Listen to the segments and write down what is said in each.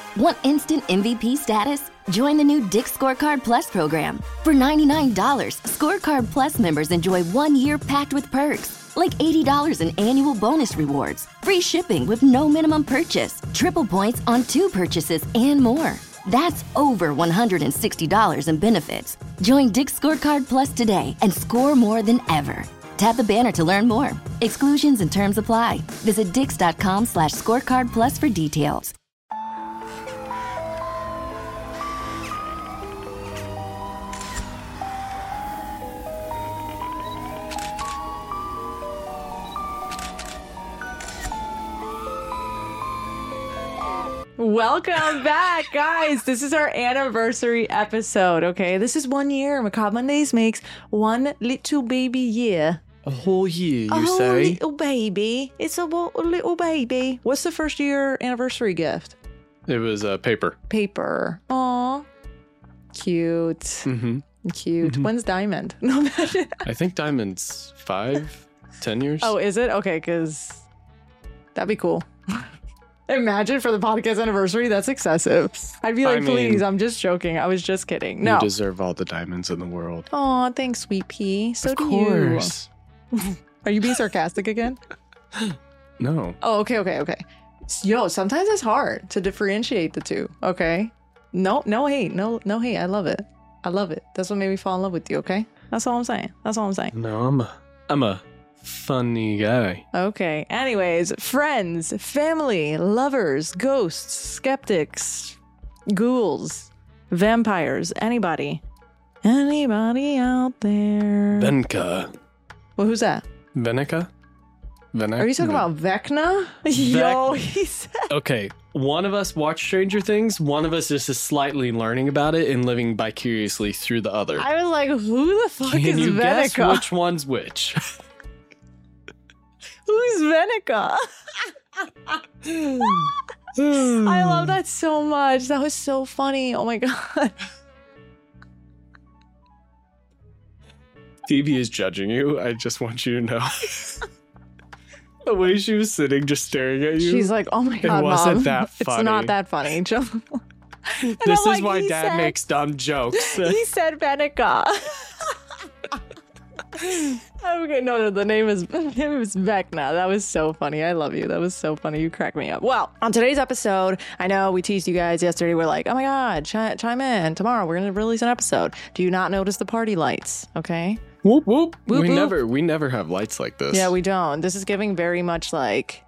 Want instant MVP status? Join the new Dick's Scorecard Plus program. For $99, Scorecard Plus members enjoy 1 year packed with perks, like $80 in annual bonus rewards, free shipping with no minimum purchase, triple points on 2 purchases, and more. That's over $160 in benefits. Join Dick's Scorecard Plus today and score more than ever. Tap the banner to learn more. Exclusions and terms apply. Visit dix.com/scorecard plus for details. Welcome back, guys. This is our anniversary episode, okay? This is 1 year. Macabre Mondays makes one little baby year. A whole year, you a say? whole little baby. It's a little baby. What's the first year anniversary gift? It was paper. Paper. Aw. Cute. Mm-hmm. Cute. Mm-hmm. When's Diamond? No, I think Diamond's 10 years. Oh, is it? Okay, because that'd be cool. Imagine for the podcast anniversary, that's excessive. I'd be like, please, I'm just joking. I was just kidding. No. You deserve all the diamonds in the world. Aw, thanks, sweet pea. So of do course. you. Are you being sarcastic again? No. Oh, okay. Yo, sometimes it's hard to differentiate the two, okay? No hate. No hate. I love it. That's what made me fall in love with you, okay? That's all I'm saying. No, I'm a funny guy. Okay. Anyways, friends, family, lovers, ghosts, skeptics, ghouls, vampires, anybody out there. Venka. Well, who's that? Venica? Are you talking about Vecna? Yo, he said. Okay, one of us watched Stranger Things, one of us is just slightly learning about it and living vicariously through the other. I was like, who the fuck Can is you Venica? guess which one's which? Who's Venica? I love that so much. That was so funny. Oh my god. Phoebe is judging you. I just want you to know. The way she was sitting, just staring at you. She's like, oh my god, it wasn't Mom. that funny. It's not that funny. This is why Dad makes dumb jokes. He said Venica. Okay, no, the name is Vecna. That was so funny. I love you. That was so funny. You cracked me up. Well, on today's episode, I know we teased you guys yesterday. We're like, oh my god, chime in. Tomorrow we're going to release an episode. Do you not notice the party lights? Okay. Whoop, whoop. Whoop, We never have lights like this. Yeah, we don't. This is giving very much like...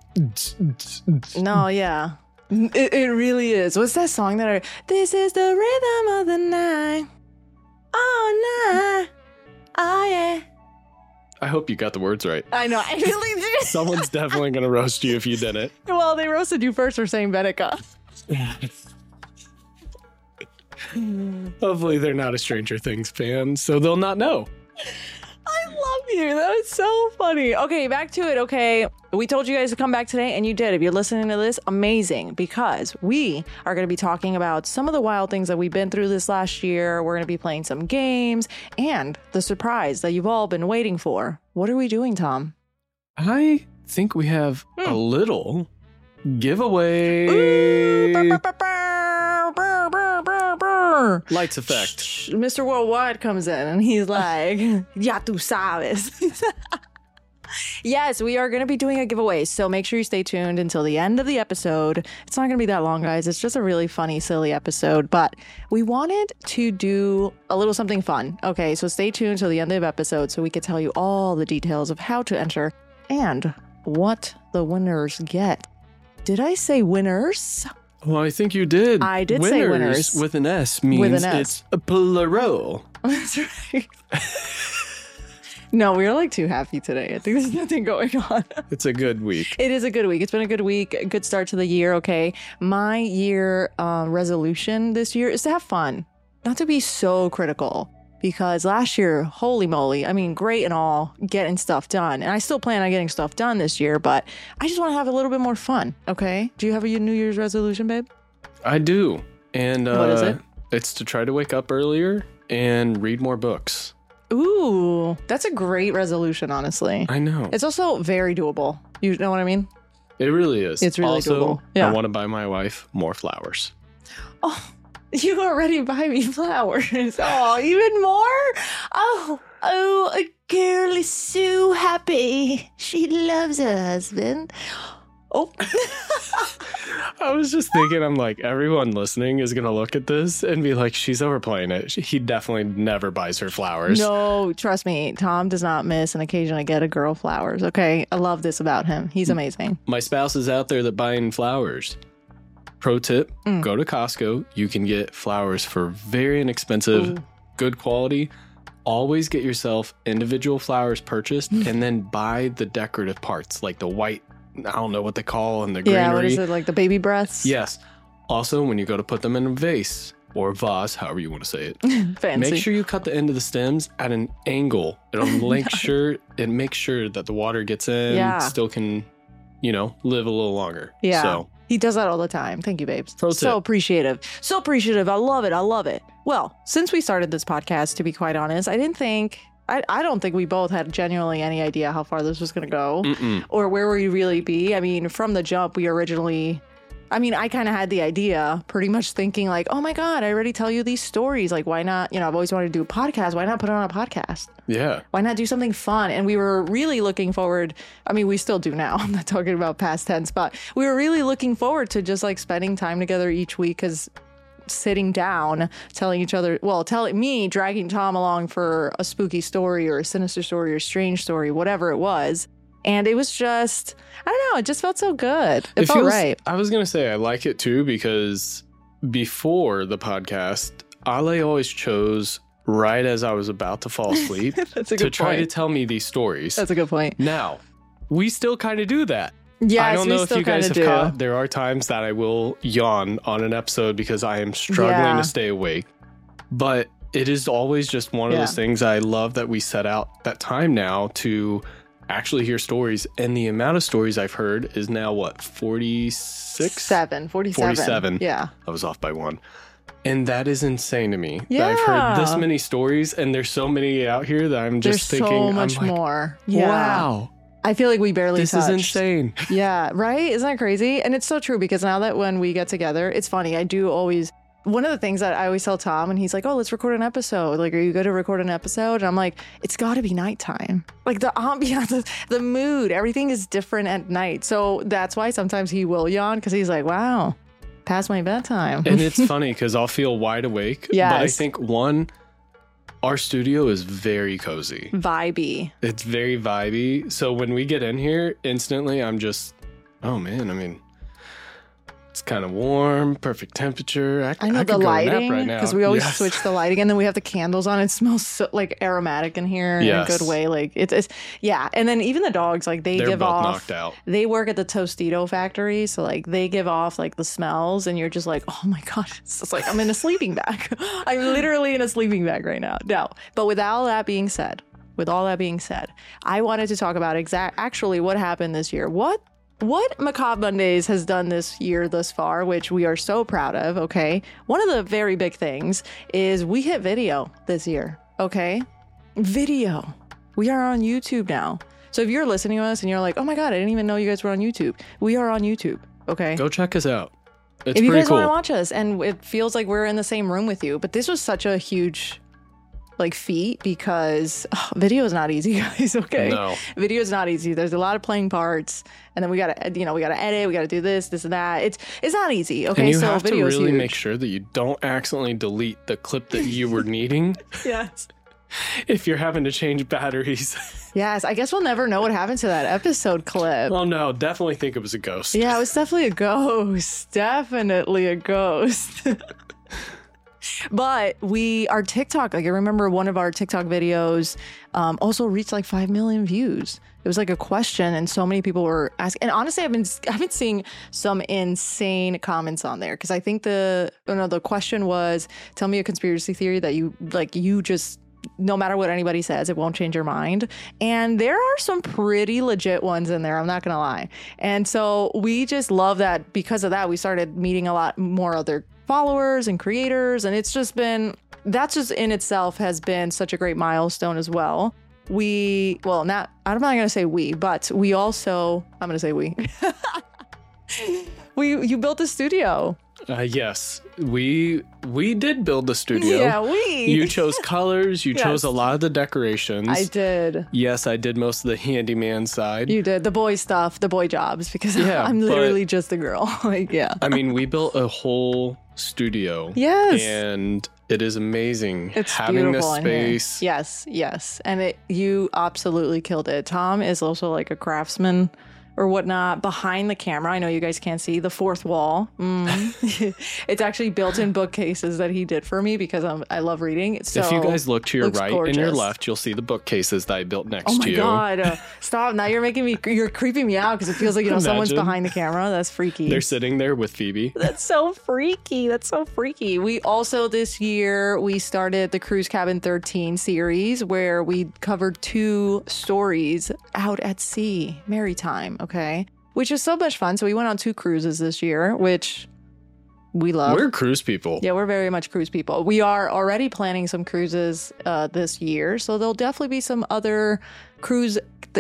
No, yeah. It really is. What's that song that I... This is the rhythm of the night. Oh, night. Oh, yeah. I hope you got the words right. I know. I really did. Someone's definitely going to roast you if you didn't. Well, they roasted you first for saying Venica. Hopefully they're not a Stranger Things fan, so they'll not know. I love you. That was so funny. Okay, back to it. Okay, we told you guys to come back today, and you did. If you're listening to this, amazing, because we are going to be talking about some of the wild things that we've been through this last year. We're going to be playing some games, and the surprise that you've all been waiting for. What are we doing, Tom? I think we have a little giveaway. Ooh, Lights effect. Mr. Worldwide comes in and he's like, ya tú sabes. Yes, we are going to be doing a giveaway, so make sure you stay tuned until the end of the episode. It's not going to be that long, guys. It's just a really funny, silly episode, but we wanted to do a little something fun. Okay, so stay tuned till the end of the episode so we can tell you all the details of how to enter and what the winners get. Did I say winners? Well, I think you did. I did say winners. With an S means With an S. It's a plural. That's right. No, we are like too happy today. I think there's nothing going on. It's a good week. It is a good week. It's been a good week. A good start to the year, okay? My year resolution this year is to have fun. Not to be so critical. Because last year, holy moly, I mean, great and all, getting stuff done. And I still plan on getting stuff done this year, but I just want to have a little bit more fun, okay? Do you have a New Year's resolution, babe? I do. And what is it? It's to try to wake up earlier and read more books. Ooh, that's a great resolution, honestly. I know. It's also very doable. You know what I mean? It really is. It's really also, doable. Yeah. I want to buy my wife more flowers. Oh, you already buy me flowers. Oh, even more? Oh, a girl is so happy. She loves her husband. Oh. I was just thinking, I'm like, everyone listening is going to look at this and be like, she's overplaying it. He definitely never buys her flowers. No, trust me. Tom does not miss an occasion to get a girl flowers. Okay. I love this about him. He's amazing. My spouse is out there that buying flowers. Pro tip, go to Costco. You can get flowers for very inexpensive, good quality. Always get yourself individual flowers purchased and then buy the decorative parts, like the white, I don't know what they call, and the greenery. Yeah, what is it, like the baby breaths? Yes. Also, when you go to put them in a vase or vase, however you want to say it, Fancy. make sure you cut the end of the stems at an angle. It'll make sure that the water gets in, still can, live a little longer. Yeah. So he does that all the time. Thank you, babes. Pro So tip. appreciative. So appreciative. I love it. I love it. Well, since we started this podcast, to be quite honest, I don't think we both had genuinely any idea how far this was going to go or where we really be. I mean, from the jump, I kind of had the idea pretty much thinking like, oh my God, I already tell you these stories. Like, why not? I've always wanted to do a podcast. Why not put it on a podcast? Yeah. Why not do something fun? And we were really looking forward. I mean, we still do now. I'm not talking about past tense, but we were really looking forward to just like spending time together each week, because sitting down, telling me, dragging Tom along for a spooky story or a sinister story or strange story, whatever it was. And it was just, I don't know, it just felt so good. It felt right. I was going to say I like it too, because before the podcast, Ale always chose right as I was about to fall asleep That's a good to try point. to tell me these stories. That's a good point. Now, we still kind of do that. Yes, I don't know we if still you guys have kinda do. caught, there are times that I will yawn on an episode because I am struggling to stay awake. But it is always just one of those things. I love that we set out that time now to actually hear stories. And the amount of stories I've heard is now, what, 46? 47. Yeah. I was off by one. And that is insane to me. Yeah. That I've heard this many stories, and there's so many out here that I'm just There's thinking, so much I'm like, more. Yeah. wow. I feel like we barely This touched. is insane. Yeah, right? Isn't that crazy? And it's so true, because now that when we get together, it's funny. I do always, one of the things that I always tell Tom, and he's like, oh, let's record an episode. Like, are you good to record an episode? And I'm like, it's got to be nighttime. Like the ambiance, the mood, everything is different at night. So that's why sometimes he will yawn, because he's like, wow, past my bedtime. And it's funny because I'll feel wide awake. Yes. But I think, our studio is very cozy. Vibey. It's very vibey. So when we get in here, instantly I'm just, oh man, I mean, it's kind of warm, perfect temperature. I know I the could go nap lighting, right now. because we always Yes. switch the lighting, and then we have the candles on. It smells so like aromatic in here Yes. in a good way. Like it's yeah. And then even the dogs, like They're give both off. knocked out. They work at the Tostito factory, so like they give off like the smells, and you're just like, oh my god, it's just like I'm in a sleeping bag. I'm literally in a sleeping bag right now. No, but with all that being said, I wanted to talk about actually what happened this year. What Macabre Mondays has done this year thus far, which we are so proud of, okay? One of the very big things is we hit video this year, okay? Video. We are on YouTube now. So if you're listening to us and you're like, oh my God, I didn't even know you guys were on YouTube. We are on YouTube, okay? Go check us out. It's if you pretty guys cool. want to watch us, and it feels like we're in the same room with you, but this was such a huge feat, because video is not easy, guys. Okay, No. Video is not easy. There's a lot of playing parts, and then we gotta edit, we gotta do this and that. It's not easy. Okay, And you so have to video is really huge. make sure that you don't accidentally delete the clip that you were needing Yes. if you're having to change batteries. Yes, I guess we'll never know what happened to that episode clip. Oh no, definitely think it was a ghost. Yeah, it was definitely a ghost. Definitely a ghost. But our TikTok, like I remember one of our TikTok videos also reached like 5 million views. It was like a question, and so many people were asking. And honestly, I've been seeing some insane comments on there, because I think the question was, tell me a conspiracy theory that you just, no matter what anybody says, it won't change your mind. And there are some pretty legit ones in there, I'm not gonna lie. And so we just love that. Because of that, we started meeting a lot more other followers and creators, and it's just been, that just in itself has been such a great milestone as well. I'm not gonna say we, but we also, I'm gonna say we. You built a studio. Yes, we did build the studio. Yeah, You chose colors. You chose a lot of the decorations. I did. Yes, I did most of the handyman side. You did the boy stuff, the boy jobs, because I'm literally just a girl. Like, yeah. I mean, we built a whole studio. Yes. And it is amazing. It's having this beautiful space. Yes. And you absolutely killed it. Tom is also like a craftsman or whatnot behind the camera. I know you guys can't see the fourth wall. It's actually built-in bookcases that he did for me because I love reading. So if you guys look to your right gorgeous. and your left, you'll see the bookcases that I built next to you. Oh my God. Stop. Now you're creeping me out because it feels like, someone's behind the camera. That's freaky. They're sitting there with Phoebe. That's so freaky. We also this year, we started the Cruise Cabin 13 series where we covered 2 stories out at sea, maritime. Okay. Which is so much fun. So we went on 2 cruises this year, which we love. We're cruise people. Yeah, we're very much cruise people. We are already planning some cruises this year. So there'll definitely be some other Cruise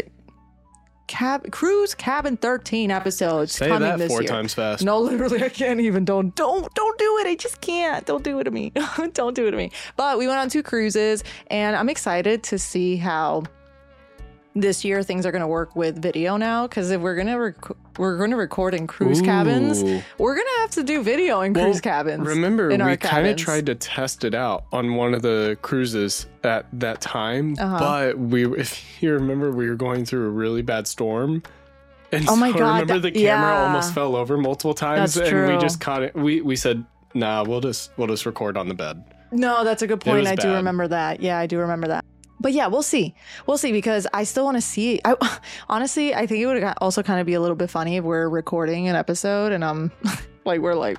Cabin 13 episodes coming this year. Say that 4 times fast. No, literally, I can't even. Don't do it. I just can't. Don't do it to me. Don't do it to me. But we went on 2 cruises, and I'm excited to see how this year things are going to work with video now, because if we're going to record in cruise cabins, we're going to have to do video in cruise cabins. Remember, we kind of tried to test it out on one of the cruises at that time, but if you remember, we were going through a really bad storm. And oh my God, remember the camera almost fell over multiple times. That's true. We just caught it. We said, nah, we'll just record on the bed. No, that's a good point. I do remember that. Yeah, I do remember that. But yeah, we'll see. Because I still want to see. Honestly, I think it would also kind of be a little bit funny if we're recording an episode and we're like,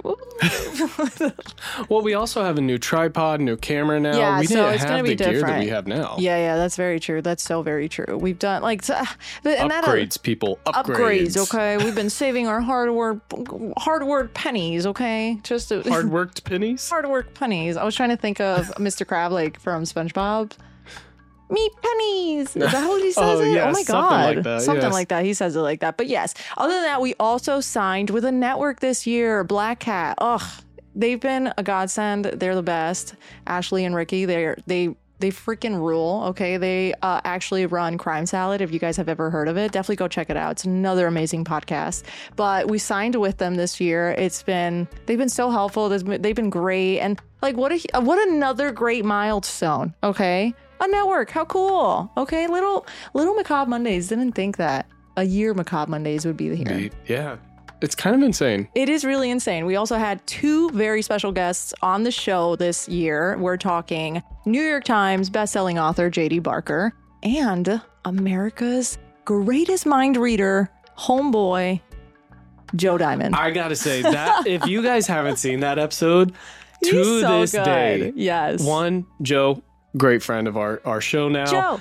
well, we also have a new tripod, new camera now. Yeah, we didn't it's have be the different. gear that we have now. Yeah, that's very true. That's so very true. We've done upgrades, people. Upgrades. Okay, we've been saving our hard-worked pennies. Okay, just hard-worked pennies. Hard-worked pennies. I was trying to think of Mr. Crab, like from SpongeBob. Me pennies. Is that how he says it? Yes, oh my God. Something like that. He says it like that. But yes, other than that, we also signed with a network this year, Black Cat. Ugh, they've been a godsend. They're the best. Ashley and Ricky, they freaking rule. Okay. They actually run Crime Salad. If you guys have ever heard of it, definitely go check it out. It's another amazing podcast. But we signed with them this year. They've been so helpful. They've been great. And like, what another great milestone. Okay. A network. How cool. Okay. Little Macabre Mondays. Didn't think that a year Macabre Mondays would be here. Yeah. It's kind of insane. It is really insane. We also had 2 very special guests on the show this year. We're talking New York Times bestselling author J.D. Barker and America's greatest mind reader, homeboy, Joe Diamond. I gotta say that if you guys haven't seen that episode, to this day, yes. One, Joe, great friend of our show now.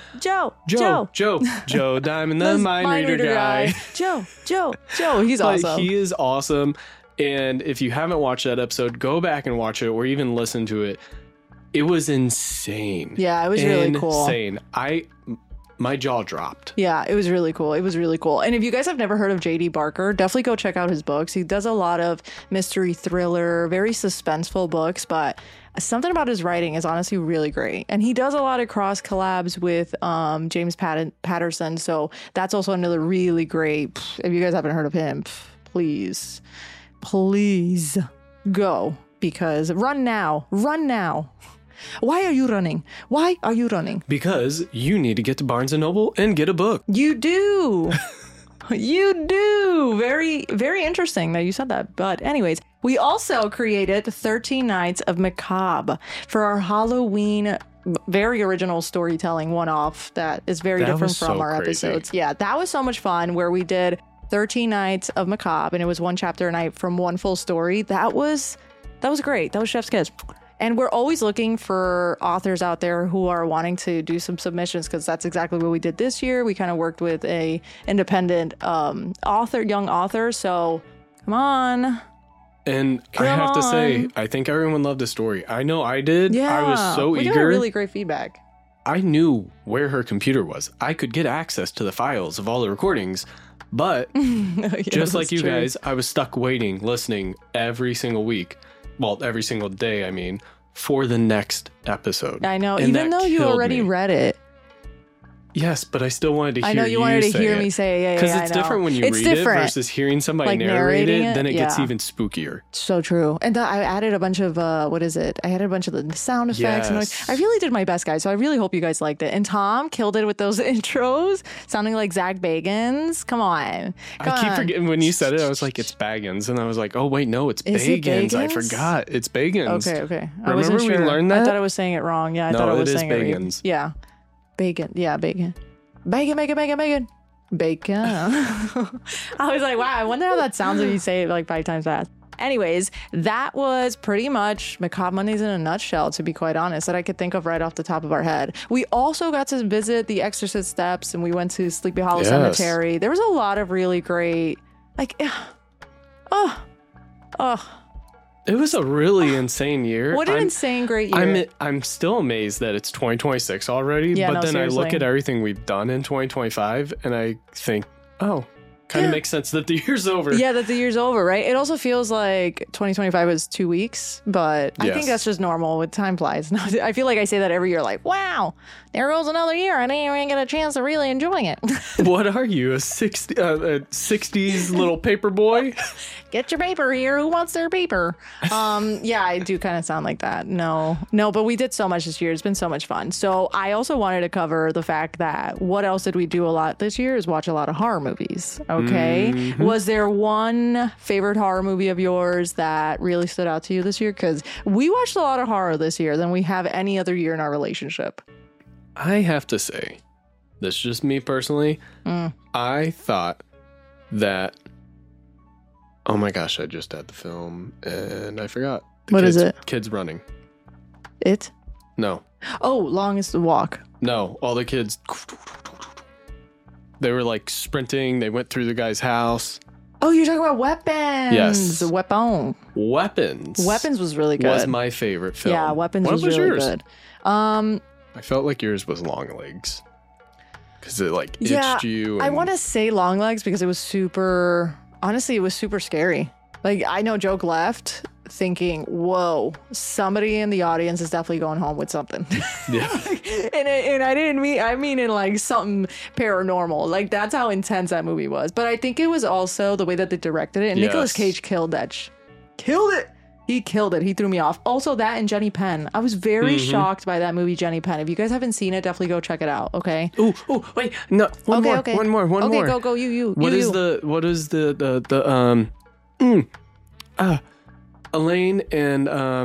Joe Diamond, the mind reader guy. Joe. He's awesome. He is awesome. And if you haven't watched that episode, go back and watch it or even listen to it. It was insane. Yeah, it was really cool. Insane. My jaw dropped. Yeah, it was really cool. And if you guys have never heard of J.D. Barker, definitely go check out his books. He does a lot of mystery thriller, very suspenseful books, but something about his writing is honestly really great. And he does a lot of cross collabs with James Patterson. So that's also another really great. If you guys haven't heard of him, please go, because run now. Why are you running? Because you need to get to Barnes & Noble and get a book. You do. You do. Very, very interesting that you said that. But anyways, we also created 13 Nights of Macabre for our Halloween very original storytelling one-off that is very different from our episodes. Yeah, that was so much fun, where we did 13 Nights of Macabre, and it was 1 chapter a night from one full story. That was great. That was Chef's Kiss. And we're always looking for authors out there who are wanting to do some submissions, because that's exactly what we did this year. We kind of worked with a independent young author. So come on. And I have to say, I think everyone loved the story. I know I did. Yeah, I was so eager. We got really great feedback. I knew where her computer was. I could get access to the files of all the recordings. But Yeah, just like that's you true. guys, I was stuck waiting, listening every single week. Well, every single day, I mean, for the next episode. I know, And even that though you killed already me. read it. Yes, but I still wanted to hear I know you wanted to say hear it. me say it. Yeah, Because yeah, it's I know. different when you It's read different. it versus hearing somebody Like narrate narrating it. Then it gets yeah. even spookier. So true. And I added a bunch of, what is it? I added a bunch of the sound effects. And Yes. I really did my best, guys. So I really hope you guys liked it. And Tom killed it with those intros, sounding like Zach Bagans. Come on. I keep forgetting when you said it, I was like, it's Baggins. And I was like, oh, wait, no, it's Is it Bagans. I Bagans? forgot. It's Bagans. Okay. I Remember wasn't we sure. learned that? I thought I was saying it wrong. Yeah, I No, thought I was it is saying it right. Bagans. Yeah. Bacon. Yeah, bacon. Bacon. Bacon. I was like, wow, I wonder how that sounds when you say it like 5 times fast. Anyways, that was pretty much Macabre Mondays in a nutshell, to be quite honest, that I could think of right off the top of our head. We also got to visit the Exorcist Steps, and we went to Sleepy Hollow Yes. Cemetery. There was a lot of really great, like, It was a really insane year. what an insane great year. I'm still amazed that it's 2026 already. Yeah, but no, then I look seriously. at everything we've done in 2025 and I think, oh, kind of Yeah. makes sense that the year's over. Yeah, that the year's over, right? It also feels like 2025 was 2 weeks, but I think Yes. that's just normal with time flies. I feel like I say that every year, like, wow, there goes another year. I didn't even get a chance to really enjoy it. What are you, a 60s little paper boy? Get your paper here. Who wants their paper? Yeah, I do kind of sound like that. No, but we did so much this year. It's been so much fun. So I also wanted to cover the fact that what else did we do a lot this year is watch a lot of horror movies. Okay. Mm-hmm. Was there one favorite horror movie of yours that really stood out to you this year? Because we watched a lot of horror this year than we have any other year in our relationship. I have to say, this is just me personally. I thought that, oh my gosh, I just had the film and I forgot. What is it? Kids running. It? No, Oh, Longest Walk. no, all the kids. They were like sprinting. They went through the guy's house. Oh, you're talking about Weapons. Yes. Weapon. Weapons. Weapons was really good. Was my favorite film. Yeah, Weapons What was really yours? good. I felt like yours was Long Legs. Because it like itched you. I and- want to say Long Legs because it was super, honestly, it was super scary. Like, I know Joke left thinking, whoa, somebody in the audience is definitely going home with something. Yeah. and I didn't mean, I mean in like something paranormal. Like, that's how intense that movie was. But I think it was also the way that they directed it. And Nicolas Yes. Cage killed that. Killed it. He killed it. He threw me off. Also, that and Jenny Penn. I was very shocked by that movie, Jenny Penn. If you guys haven't seen it, definitely go check it out. Okay. Oh, wait. No, one more. Okay. One more. Okay, go. You. What is Elaine and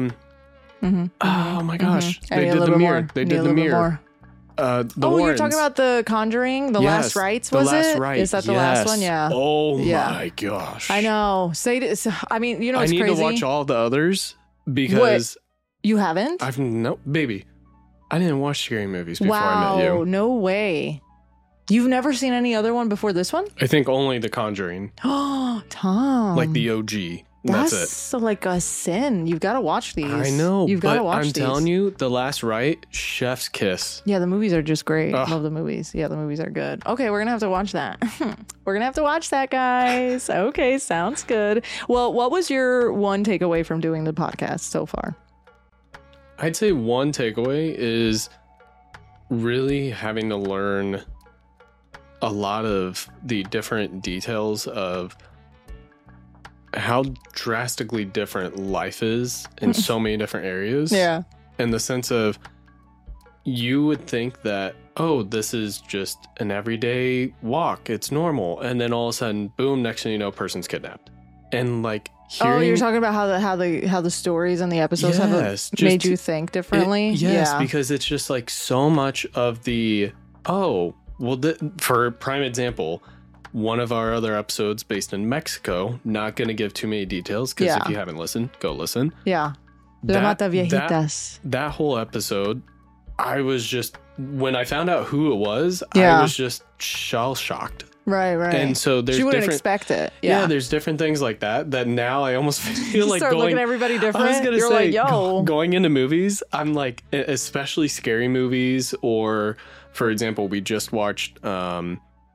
oh my gosh. I need They a did little the bit mirror. more. They Need a did the little bit mirror. more. The Oh, you're Warrens. talking about The Conjuring, The Yes, Last Rites, The was Last it? Rites, Is that the last yes. one? Yeah. Oh Yeah. my gosh. I know. I mean, you know, I it's need crazy. to watch all the others because You haven't? I've no baby. I didn't watch scary movies before Wow. I met you. No way. You've never seen any other one before this one? I think only The Conjuring, Oh, Tom. like the OG. That's That's it. so like a sin. You've got to watch these. I know, You've got but to watch I'm these. telling you, The Last Rite, chef's kiss. Yeah, the movies are just great. Ugh. Love the movies. Yeah, the movies are good. Okay, we're going to have to watch that. We're going to have to watch that, guys. Okay, sounds good. Well, what was your one takeaway from doing the podcast so far? I'd say one takeaway is really having to learn a lot of the different details of how drastically different life is in so many different areas. Yeah. In the sense of, you would think that, oh, this is just an everyday walk, it's normal, and then all of a sudden, boom, next thing you know, person's kidnapped. And like hearing, Oh, you're talking about how the stories and the episodes Yes, have just- made you think differently. yes, yeah. because it's just like so much of the, oh, well, for prime example, one of our other episodes based in Mexico, not going to give too many details because Yeah. if you haven't listened, go listen. Yeah. La Mata Viejitas. That whole episode, I was just, when I found out who it was, Yeah. I was just shell shocked. Right. And so there's you wouldn't different, expect it. yeah, Yeah. there's different things like that now I almost feel You like start going, looking at everybody I was different. gonna You're say, like, yo. going into movies, I'm like, especially scary movies, or for example, we just watched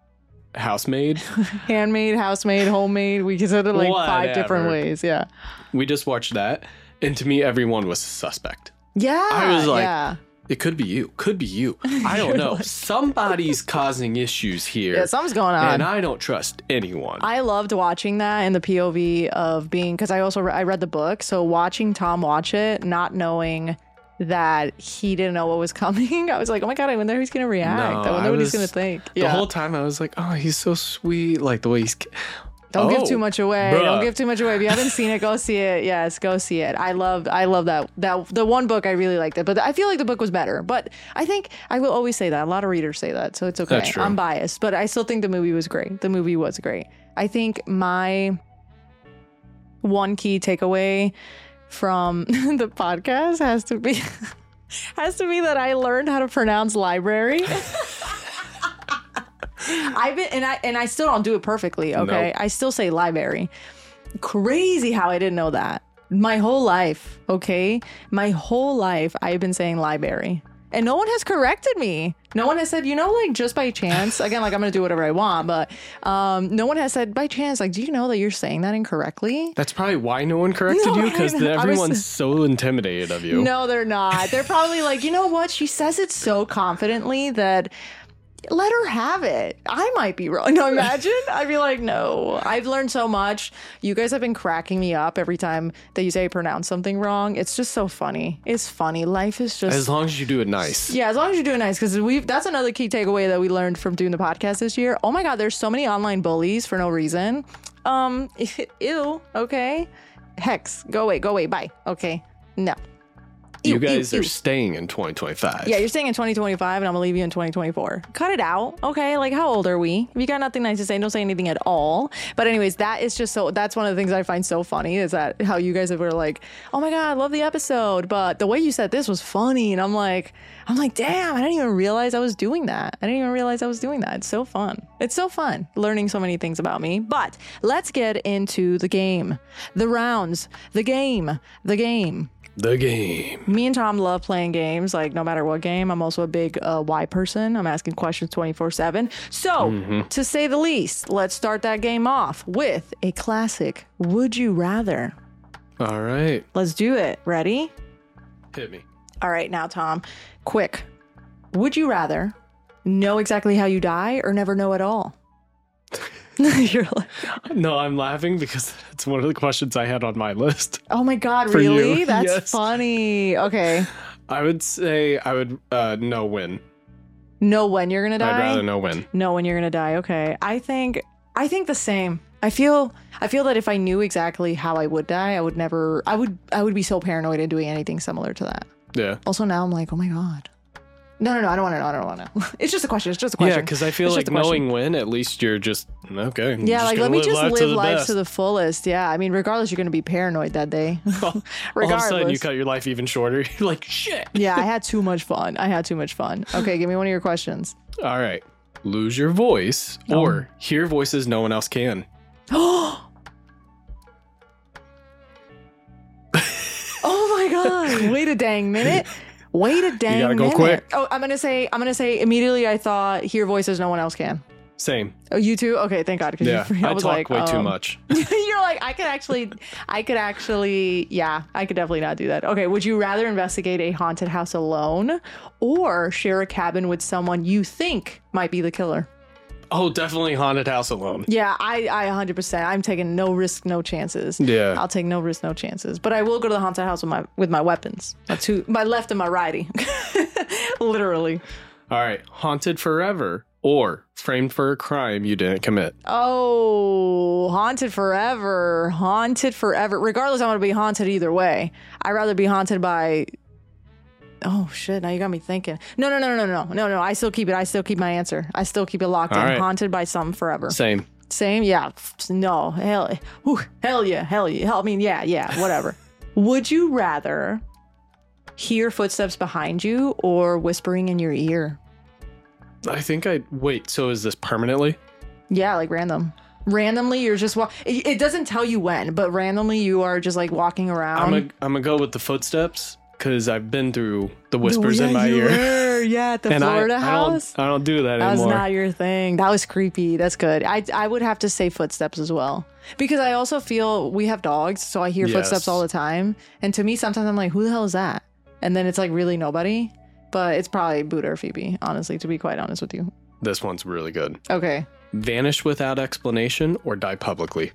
Housemaid. Handmade, housemaid, homemade. We said it like Whatever. 5 different ways. Yeah. We just watched that. And to me, everyone was suspect. Yeah. I was like, yeah. It could be you. Could be you. I don't know. Somebody's causing issues here. Yeah, something's going on. And I don't trust anyone. I loved watching that in the POV of being, because I read the book. So watching Tom watch it, not knowing that he didn't know what was coming. I was like, oh my God, I wonder how he's going to react. I wonder what he's going to think. The whole time I was like, oh, he's so sweet. Like the way he's... Don't give too much away. Bruh. Don't give too much away. If you haven't seen it, go see it. Yes, go see it. I love that the one book I really liked it, but I feel like the book was better. But I think I will always say that. A lot of readers say that, so it's okay. That's true. I'm biased, but I still think the movie was great. The movie was great. I think my one key takeaway from the podcast has to be that I learned how to pronounce library. I still don't do it perfectly. Okay. Nope. I still say library. Crazy how I didn't know that. My whole life. Okay. My whole life I've been saying library. And no one has corrected me. No one has said, like just by chance, again, like I'm going to do whatever I want, but no one has said by chance, like, do you know that you're saying that incorrectly? That's probably why no one corrected you, because everyone's so intimidated of you. No, they're not. They're probably like, you know what? She says it so confidently that let her have it. I might be wrong. No, imagine. I'd be like, no, I've learned so much. You guys have been cracking me up every time that you say I pronounce something wrong. It's just so funny. It's funny. Life is just... As long as you do it nice. Yeah, as long as you do it nice. Because that's another key takeaway that we learned from doing the podcast this year. Oh my God, there's so many online bullies for no reason. Ew. Okay. Hex. Go away. Bye. Okay. No. You guys are staying in 2025. Yeah, you're staying in 2025 and I'm gonna leave you in 2024. Cut it out. Okay, like how old are we? If you got nothing nice to say, don't say anything at all. But anyways, that's one of the things I find so funny is that how you guys were like, oh my God, I love the episode, but the way you said this was funny. And I'm like, damn, I didn't even realize I was doing that. It's so fun. It's so fun learning so many things about me. But let's get into the game, the rounds, the game. The game. Me and Tom love playing games, like no matter what game. I'm also a big why person. I'm asking questions 24/7. So, to say the least, let's start that game off with a classic Would You Rather. All right. Let's do it. Ready? Hit me. All right, now, Tom, quick. Would you rather know exactly how you die or never know at all? You're like, no, I'm laughing because it's one of the questions I had on my list. Oh my God, For really? you. That's Yes. funny. Okay. I would say I would know when. Know when you're gonna die? I'd rather know when. Know when you're gonna die. Okay. I think the same. I feel that if I knew exactly how I would die, I would be so paranoid in doing anything similar to that. Yeah. Also now I'm like, oh my God. No, I don't want to know. It's just a question. Yeah, because I feel It's like just a question. knowing when, at least you're just, okay. I'm Yeah, just like gonna let me just live life best. to the fullest. Yeah, I mean, regardless, you're going to be paranoid that day. All of a sudden, you cut your life even shorter. You're like, shit. Yeah, I had too much fun. Okay, give me one of your questions. All right. Lose your voice or hear voices no one else can. Oh my God! Wait a dang minute. You gotta go quick. Oh, I'm gonna say immediately. I thought hear voices no one else can. Same. Oh, you too? Okay, thank God. Yeah, I was talk like, way too much. You're like, I could actually, yeah, I could definitely not do that. Okay, would you rather investigate a haunted house alone or share a cabin with someone you think might be the killer? Oh, definitely haunted house alone. Yeah, I 100%. I'm taking no risk, no chances. Yeah. I'll take no risk, no chances. But I will go to the haunted house with my weapons. My left and my righty. Literally. All right. Haunted forever or framed for a crime you didn't commit. Oh, haunted forever. Regardless, I'm going to be haunted either way. I'd rather be haunted by... Oh, shit. Now you got me thinking. No. I still keep it. I still keep my answer. I still keep it locked in. Right. Haunted by something forever. Same? Yeah. No. Hell yeah. I mean, yeah. Whatever. Would you rather hear footsteps behind you or whispering in your ear? I think wait, so is this permanently? Yeah, like randomly you're just it doesn't tell you when, but randomly you are just like walking around. I'm gonna go with the footsteps because I've been through the whispers in my ear. Yeah, at the Florida house. I don't do that anymore. That was not your thing. That was creepy. That's good. I would have to say footsteps as well. Because I also feel we have dogs, so I hear footsteps all the time. And to me, sometimes I'm like, who the hell is that? And then it's like really nobody. But it's probably Buddha or Phoebe, honestly, to be quite honest with you. This one's really good. Okay. Vanish without explanation or die publicly.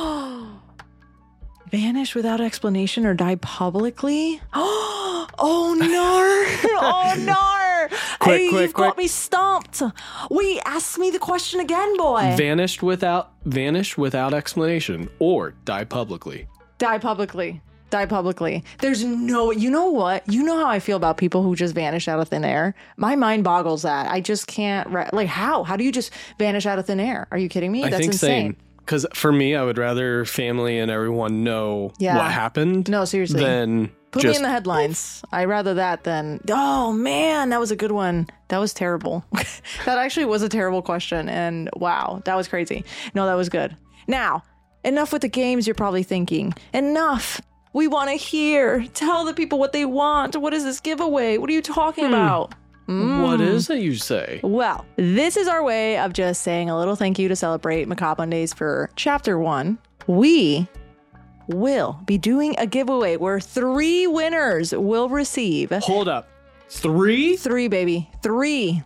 Vanish without explanation or die publicly? Oh no! Oh no! You've got me stumped. Wait, ask me the question again, boy. Vanish without explanation or die publicly. Die publicly. Die publicly. There's no, you know what? You know how I feel about people who just vanish out of thin air? My mind boggles that. I just can't, like, how? How do you just vanish out of thin air? Are you kidding me? That's insane. Because for me, I would rather family and everyone know what happened. No, seriously. Than put me in the headlines. I'd rather that than, oh man, that was a good one. That was terrible. That actually was a terrible question. And wow, that was crazy. No, that was good. Now, enough with the games, you're probably thinking. Enough. We want to hear. Tell the people what they want. What is this giveaway? What are you talking about? What is it you say? Well, this is our way of just saying a little thank you to celebrate Macabre Mondays for Chapter 1. We will be doing a giveaway where 3 winners will receive... Hold up. 3? 3, baby. 3.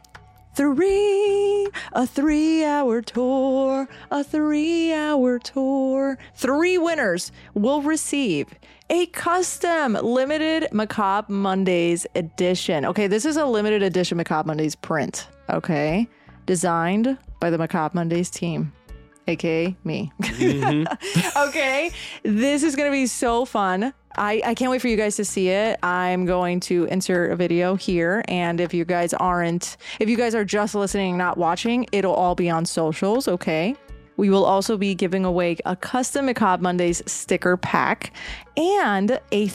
3. A 3-hour tour. A 3-hour tour. 3 winners will receive a custom limited Macabre Mondays edition. Okay, this is a limited edition Macabre Mondays print. Okay, designed by the Macabre Mondays team, aka me. Okay, this is gonna be so fun. I can't wait for you guys to see it. I'm going to insert a video here, and if you guys are just listening, not watching, it'll all be on socials. Okay. We will also be giving away a custom Macabre Mondays sticker pack and a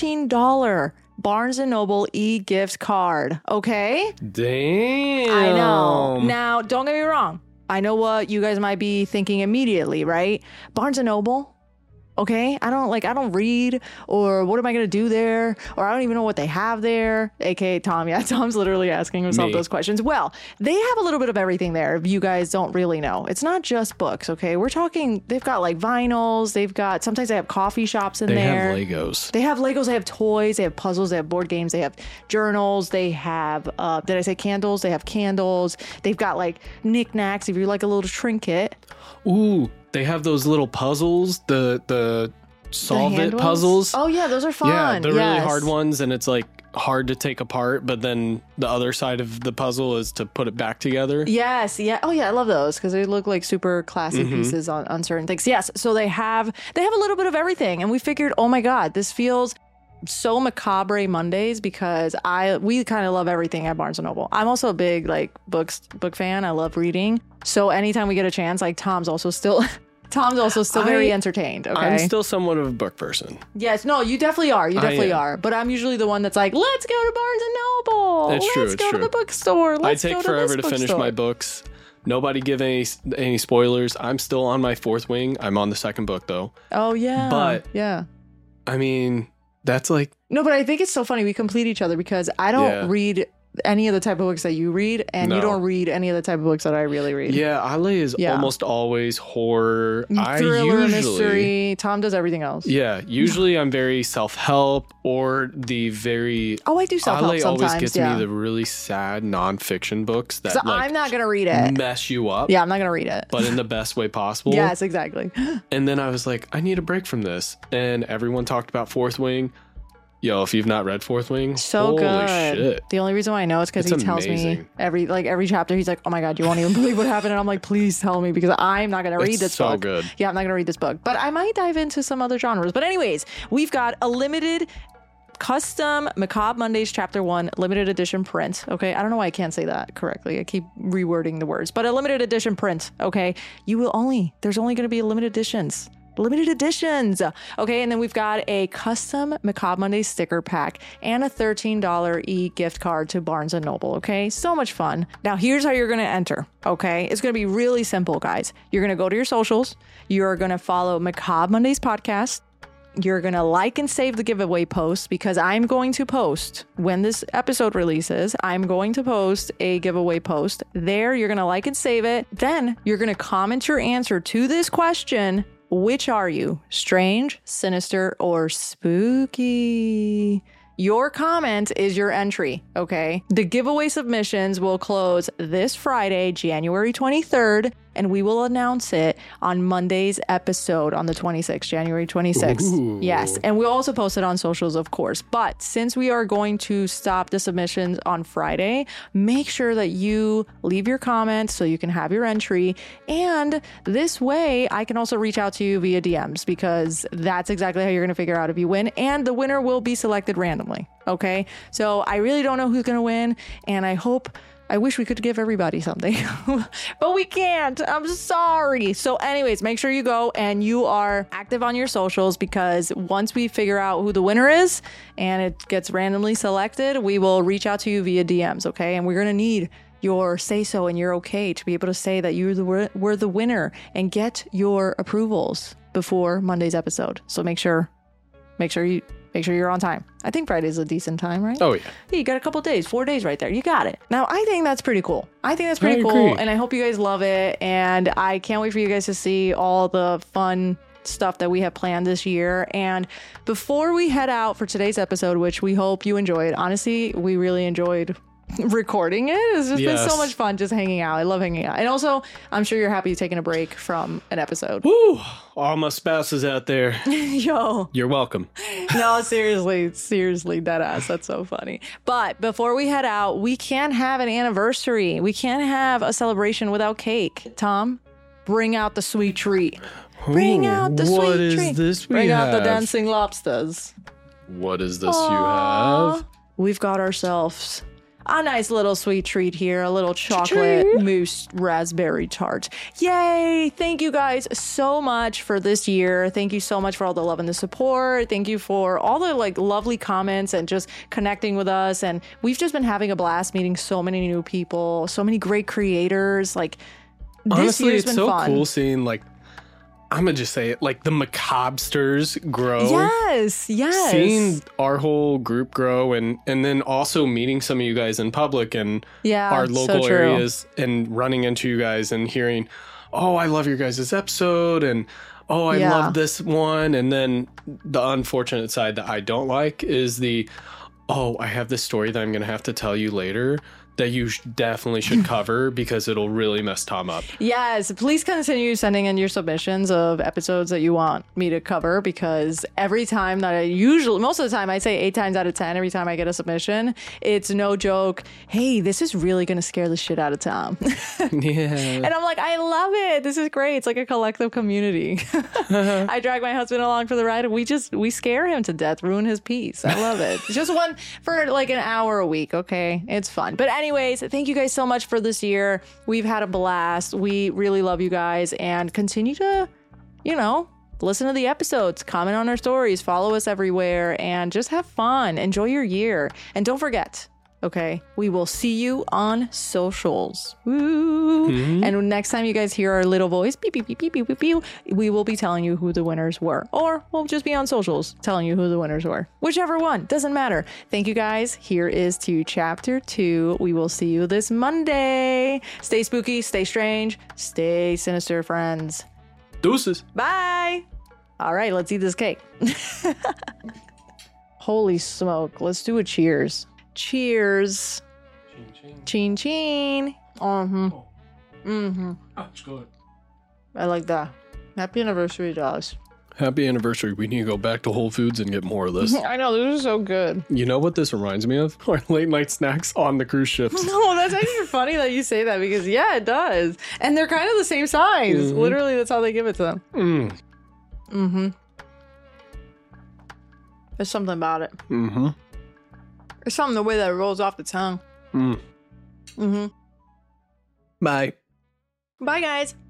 $13 Barnes & Noble e-gift card. Okay? Damn. I know. Now, don't get me wrong. I know what you guys might be thinking immediately, right? Barnes & Noble? Okay, I don't read, or what am I going to do there? Or I don't even know what they have there, aka Tom. Yeah, Tom's literally asking himself those questions. Well, they have a little bit of everything there if you guys don't really know. It's not just books, okay? We're talking, they've got like vinyls, sometimes they have coffee shops in there. They have Legos. They have toys, they have puzzles, they have board games, they have journals, they have, did I say candles? They have candles. They've got like knickknacks if you like a little trinket. Ooh. They have those little puzzles, the solve it puzzles. Oh yeah, those are fun. Yeah, they're really hard ones, and it's like hard to take apart, but then the other side of the puzzle is to put it back together. Yes, yeah. Oh yeah, I love those because they look like super classy pieces on certain things. Yes, so they have a little bit of everything, and we figured, oh my god, this feels so Macabre Mondays because we kind of love everything at Barnes & Noble. I'm also a big like book fan. I love reading. So anytime we get a chance, like Tom's also still very entertained. Okay, I'm still somewhat of a book person. Yes, no, you definitely are. You definitely are. But I'm usually the one that's like, let's go to Barnes & Noble. Let's go to the bookstore. I take forever to finish my books. Nobody give any spoilers. I'm still on my 4th wing. I'm on the 2nd book though. Oh yeah, but yeah. I mean, that's like no, but I think it's so funny we complete each other because I don't read any of the type of books that you read, and you don't read any of the type of books that I really read. Yeah, Ale is almost always horror, thriller, mystery. Tom does everything else. Yeah, usually I'm very self-help or the very... Oh, I do self-help Ale sometimes. always gets me the really sad nonfiction books that so I'm not going to read it. Mess you up. Yeah, I'm not going to read it. But in the best way possible. Yes, exactly. And then I was like, I need a break from this. And everyone talked about 4th Wing. Yo, if you've not read 4th Wing, so holy good. Shit. The only reason why I know is because he tells me every chapter, he's like, oh my God, you won't even believe what happened. And I'm like, please tell me because I'm not going to read this book. so good. Yeah, I'm not going to read this book. But I might dive into some other genres. But anyways, we've got a limited custom Macabre Mondays Chapter 1 limited edition print. Okay, I don't know why I can't say that correctly. I keep rewording the words. But a limited edition print. Okay, there's only going to be limited editions. Okay, and then we've got a custom Macabre Mondays sticker pack and a $13 e-gift card to Barnes & Noble. Okay, so much fun. Now here's how you're going to enter. Okay, it's going to be really simple, guys. You're going to go to your socials. You're going to follow Macabre Mondays podcast You're going to like and save the giveaway post because I'm going to post when this episode releases. I'm going to post a giveaway post. There, you're going to like and save it. Then you're going to comment your answer to this question. Which are you? Strange, sinister, or spooky? Your comment is your entry, okay? The giveaway submissions will close this Friday, January 23rd, and we will announce it on Monday's episode on the 26th, January 26th. Ooh. Yes, and we'll also post it on socials, of course. But since we are going to stop the submissions on Friday, make sure that you leave your comment so you can have your entry. And this way, I can also reach out to you via DMs because that's exactly how you're going to figure out if you win. And the winner will be selected randomly, okay? So I really don't know who's going to win, and I wish we could give everybody something, but we can't. I'm sorry. So anyways, make sure you go and you are active on your socials because once we figure out who the winner is and it gets randomly selected, we will reach out to you via DMs, okay? And we're going to need your say-so and your okay to be able to say that we're the winner and get your approvals before Monday's episode. So make sure you're on time. I think Friday's a decent time, right? Oh, yeah. You got a couple days, 4 days right there. You got it. Now, I think that's pretty cool. I agree. And I hope you guys love it. And I can't wait for you guys to see all the fun stuff that we have planned this year. And before we head out for today's episode, which we hope you enjoyed, honestly, we really enjoyed recording it. It's just been so much fun just hanging out. I love hanging out. And also, I'm sure you're happy taking a break from an episode. Woo! All my spouses out there. Yo. You're welcome. No, seriously, dead ass. That's so funny. But before we head out, we can't have an anniversary. We can't have a celebration without cake. Tom, bring out the sweet treat. Bring out the sweet treat. What is this we Bring have? out the dancing lobsters. What is this you have? We've got ourselves a nice little sweet treat here, a little chocolate mousse raspberry tart. Yay! Thank you guys so much for this year. Thank you so much for all the love and the support. Thank you for all the lovely comments and just connecting with us. And we've just been having a blast meeting so many new people, so many great creators. This year's been fun. It's so cool seeing I'm gonna just say it, the Macabsters grow. Yes. Seeing our whole group grow and then also meeting some of you guys in public and our local areas and running into you guys and hearing, oh, I love your guys' episode and oh, I love this one. And then the unfortunate side that I don't like is I have this story that I'm gonna have to tell you later that you definitely should cover because it'll really mess Tom up. Yes, please continue sending in your submissions of episodes that you want me to cover because every time that most of the time, I say 8 times out of 10, every time I get a submission, it's no joke. Hey, this is really going to scare the shit out of Tom. Yeah. And I'm like, I love it. This is great. It's like a collective community. I drag my husband along for the ride and we scare him to death, ruin his peace. I love it. Just one for an hour a week. Okay. It's fun. But anyways, thank you guys so much for this year. We've had a blast. We really love you guys and continue to, listen to the episodes, comment on our stories, follow us everywhere, and just have fun. Enjoy your year. And don't forget, okay, we will see you on socials. Woo! Mm-hmm. And next time you guys hear our little voice, beep, beep, beep, beep, beep, beep, beep, we will be telling you who the winners were. Or we'll just be on socials telling you who the winners were. Whichever one, doesn't matter. Thank you guys. Here is to chapter 2. We will see you this Monday. Stay spooky, stay strange, stay sinister, friends. Deuces. Bye. All right, let's eat this cake. Holy smoke. Let's do a cheers. Cheers. Chin chin. That's good. I like that. Happy anniversary, guys. Happy anniversary. We need to go back to Whole Foods and get more of this. I know, this is so good. You know what this reminds me of? Our late night snacks on the cruise ships. No, that's actually funny that you say that because, yeah, it does. And they're kind of the same size. Mm-hmm. Literally, that's how they give it to them. Mm-hmm. There's something about it. Mm-hmm. There's something the way that it rolls off the tongue. Mm. Mm-hmm. Bye. Bye, guys.